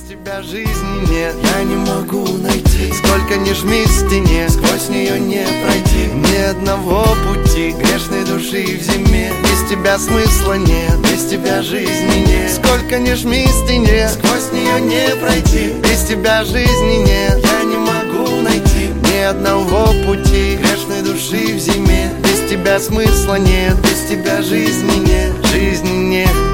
тебя жизни нет, я не могу найти. Сколько ни жми к стене, сквозь нее не пройти. Ни одного пути грешной души в зиме. Без тебя смысла нет, без тебя жизни нет. Сколько ни жми к стене, сквозь нее не пройти. Без тебя жизни нет, я не могу найти. Ни одного пути грешной души в зиме. Без тебя смысла нет, без тебя жизни нет. Жизни нет.